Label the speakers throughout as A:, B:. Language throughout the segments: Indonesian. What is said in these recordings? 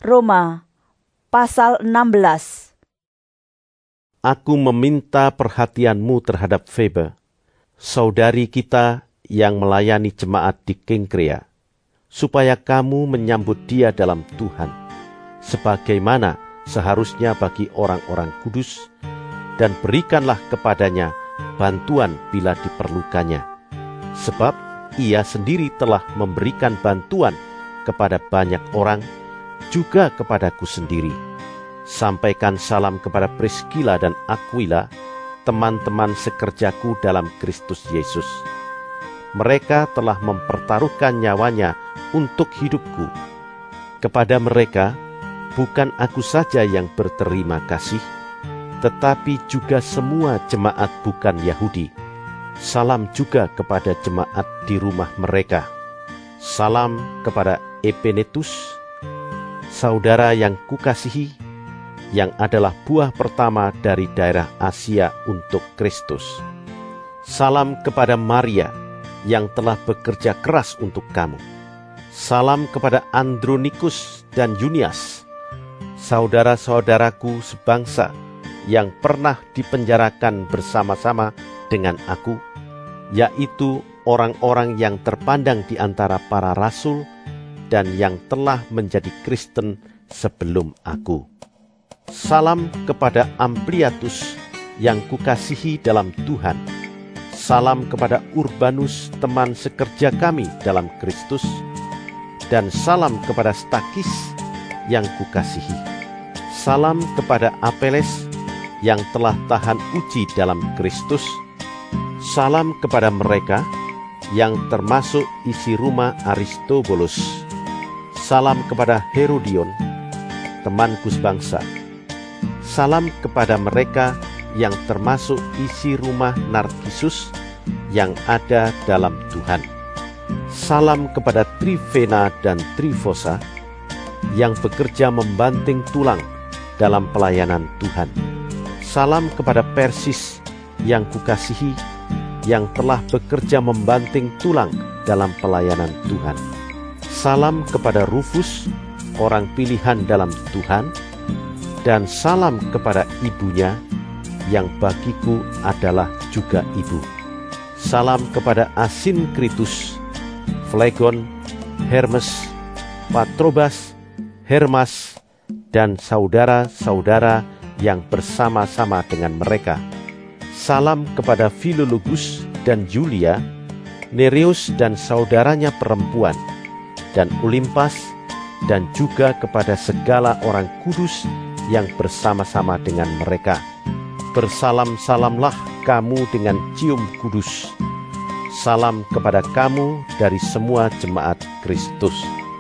A: Roma pasal 16.
B: Aku meminta perhatianmu terhadap Febe, saudari kita yang melayani jemaat di Kengkrea, supaya kamu menyambut dia dalam Tuhan, sebagaimana seharusnya bagi orang-orang kudus, dan berikanlah kepadanya bantuan bila diperlukannya. Sebab ia sendiri telah memberikan bantuan kepada banyak orang, juga kepadaku sendiri. Sampaikan salam kepada Priskila dan Aquila, teman-teman sekerjaku dalam Kristus Yesus. Mereka telah mempertaruhkan nyawanya untuk hidupku. Kepada mereka, bukan aku saja yang berterima kasih, tetapi juga semua jemaat bukan Yahudi. Salam juga kepada jemaat di rumah mereka. Salam kepada Epenetus, saudara yang kukasihi, yang adalah buah pertama dari daerah Asia untuk Kristus. Salam kepada Maria, yang telah bekerja keras untuk kamu. Salam kepada Andronikus dan Junias, saudara-saudaraku sebangsa, yang pernah dipenjarakan bersama-sama dengan aku, yaitu orang-orang yang terpandang di antara para rasul, dan yang telah menjadi Kristen sebelum aku. Salam kepada Ampliatus yang kukasihi dalam Tuhan. Salam kepada Urbanus, teman sekerja kami dalam Kristus. Dan salam kepada Stakis yang kukasihi. Salam kepada Apeles yang telah tahan uji dalam Kristus. Salam kepada mereka yang termasuk isi rumah Aristobulus. Salam kepada Herodion, temanku sebangsa. Salam kepada mereka yang termasuk isi rumah Narkisus yang ada dalam Tuhan. Salam kepada Trifena dan Trifosa yang bekerja membanting tulang dalam pelayanan Tuhan. Salam kepada Persis yang kukasihi, yang telah bekerja membanting tulang dalam pelayanan Tuhan. Salam kepada Rufus, orang pilihan dalam Tuhan, dan salam kepada ibunya, yang bagiku adalah juga ibu. Salam kepada Asinkritus, Flegon, Hermes, Patrobas, Hermas, dan saudara-saudara yang bersama-sama dengan mereka. Salam kepada Filologus dan Julia, Nereus dan saudaranya perempuan, dan Olimpas, dan juga kepada segala orang kudus yang bersama-sama dengan mereka. Bersalam-salamlah kamu dengan cium kudus. Salam kepada kamu dari semua jemaat Kristus.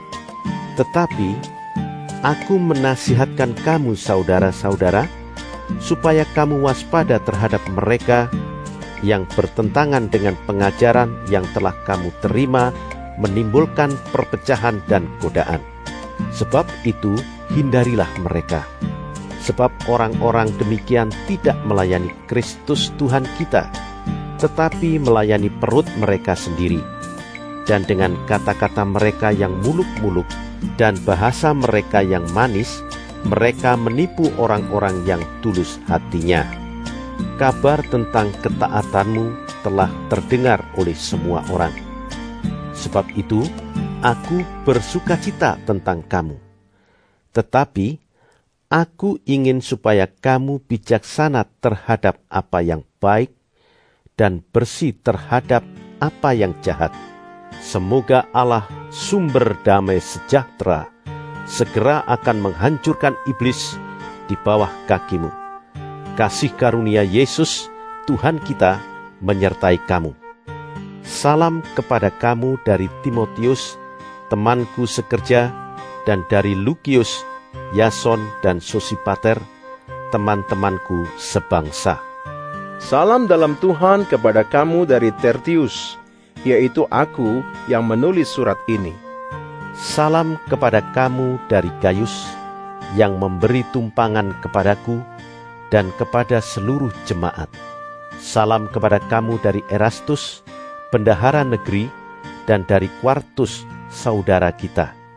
B: Tetapi aku menasihatkan kamu, saudara-saudara, supaya kamu waspada terhadap mereka yang bertentangan dengan pengajaran yang telah kamu terima, menimbulkan perpecahan dan godaan. Sebab itu hindarilah mereka. Sebab orang-orang demikian tidak melayani Kristus Tuhan kita, tetapi melayani perut mereka sendiri. Dan dengan kata-kata mereka yang muluk-muluk dan bahasa mereka yang manis, mereka menipu orang-orang yang tulus hatinya. Kabar tentang ketaatanmu telah terdengar oleh semua orang. Sebab itu, aku bersukacita tentang kamu. Tetapi, aku ingin supaya kamu bijaksana terhadap apa yang baik dan bersih terhadap apa yang jahat. Semoga Allah, sumber damai sejahtera, segera akan menghancurkan iblis di bawah kakimu. Kasih karunia Yesus, Tuhan kita, menyertai kamu. Salam kepada kamu dari Timotius, temanku sekerja, dan dari Lukius, Yason, dan Sosipater, teman-temanku sebangsa.
C: Salam dalam Tuhan kepada kamu dari Tertius, yaitu aku yang menulis surat ini.
B: Salam kepada kamu dari Gaius, yang memberi tumpangan kepadaku, dan kepada seluruh jemaat. Salam kepada kamu dari Erastus, bendahara negeri, dan dari Quartus, saudara kita.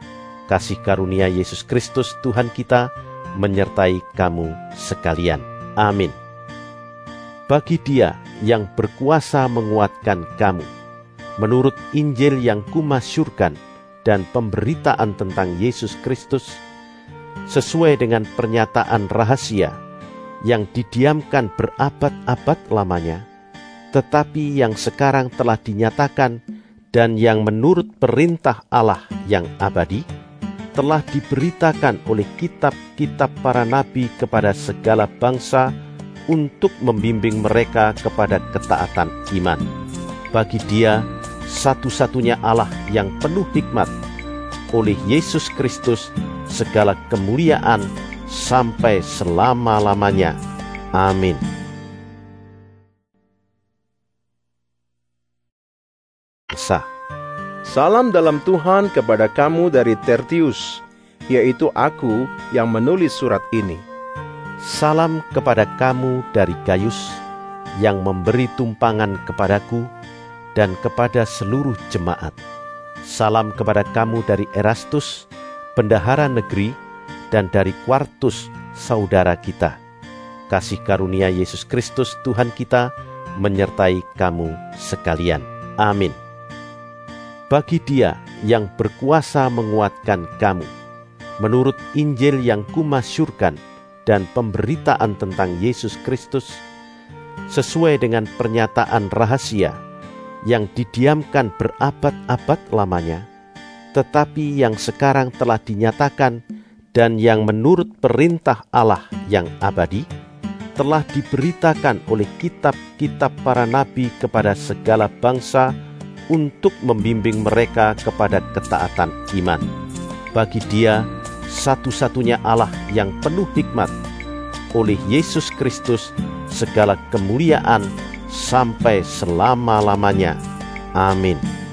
B: Kasih karunia Yesus Kristus Tuhan kita menyertai kamu sekalian. Amin. Bagi Dia yang berkuasa menguatkan kamu, menurut Injil yang kumasyurkan dan pemberitaan tentang Yesus Kristus, sesuai dengan pernyataan rahasia yang didiamkan berabad-abad lamanya, tetapi yang sekarang telah dinyatakan dan yang menurut perintah Allah yang abadi, telah diberitakan oleh kitab-kitab para nabi kepada segala bangsa untuk membimbing mereka kepada ketaatan iman. Bagi Dia satu-satunya Allah yang penuh hikmat, oleh Yesus Kristus segala kemuliaan sampai selama-lamanya. Amin.
C: Salam dalam Tuhan kepada kamu dari Tertius, yaitu aku yang menulis surat ini.
B: Salam kepada kamu dari Gaius, yang memberi tumpangan kepadaku, dan kepada seluruh jemaat. Salam kepada kamu dari Erastus, bendahara negeri, dan dari Quartus, saudara kita. Kasih karunia Yesus Kristus Tuhan kita menyertai kamu sekalian. Amin. Bagi Dia yang berkuasa menguatkan kamu, menurut Injil yang kumasyurkan dan pemberitaan tentang Yesus Kristus, sesuai dengan pernyataan rahasia yang didiamkan berabad-abad lamanya, tetapi yang sekarang telah dinyatakan dan yang menurut perintah Allah yang abadi, telah diberitakan oleh kitab-kitab para nabi kepada segala bangsa untuk membimbing mereka kepada ketaatan iman. Bagi Dia satu-satunya Allah yang penuh hikmat, oleh Yesus Kristus segala kemuliaan sampai selama-lamanya. Amin.